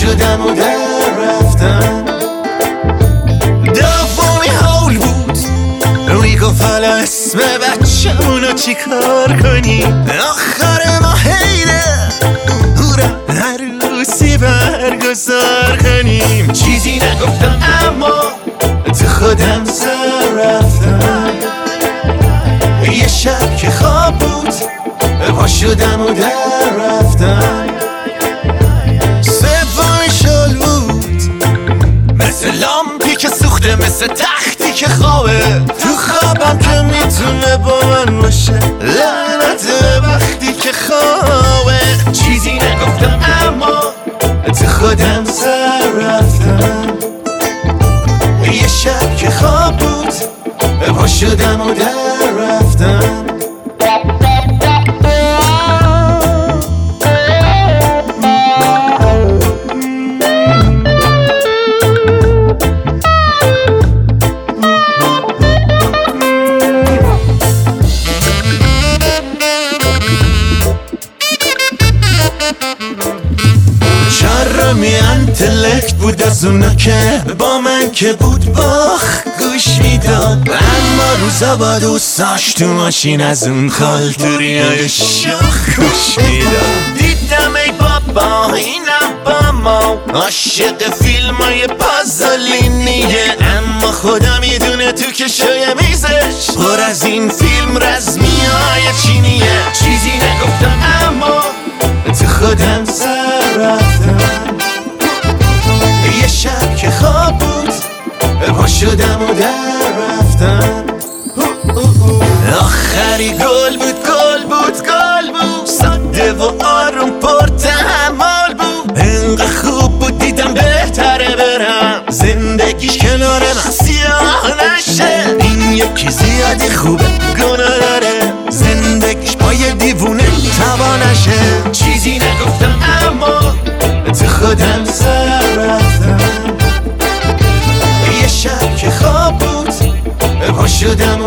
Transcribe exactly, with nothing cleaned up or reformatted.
شدم و در رفتم. دومی حول بود میگفت اسم بچه‌مونو چی کار کنیم. آخر ما حیله هورا عروسی برگزار کنیم. چیزی نگفتم اما تو خودم سر رفتم. یه شب که خواب بود پا شدم و در رفتم. سومی شل بود مثل لامپی که سوخته، مثل تختی که خوابه تو خوابم که میتونه با من باشه. لعنت وقتی که خوابه. چیزی نگفتم اما تو خودم سر رفتم. یه شب که خواب بود پا شدم و در رفتم. چرمی انتلکت بود از اونا که با من که بود باخ گوش میداد. اما روزا با دوستاش تو ماشین از اون خالتوری های شاخ گوش میداد. دیدم ای بابا اینم با ما عاشق فیلم های پازلینیه. اما خدا میدونه تو کشوی میزش پر از این فیلم رزمی های چینیه. چیزی نگفتم اما تو خودم سر رفتم. یه شب که خواب بود پا شدم و در رفتم. آخری گل بود گل بود گل بود، ساده و آروم پر تحمل بود. انقدر خوب بود دیدم بهتره برم زندگیش کنار من سیاه نشه. این یکی زیادی خوبه گناه داره زندگیش با یه دیوونه تبا نشه. چیزی نگفتم اما تو خودم سر رفتم. یه شب که خواب بود پا شدم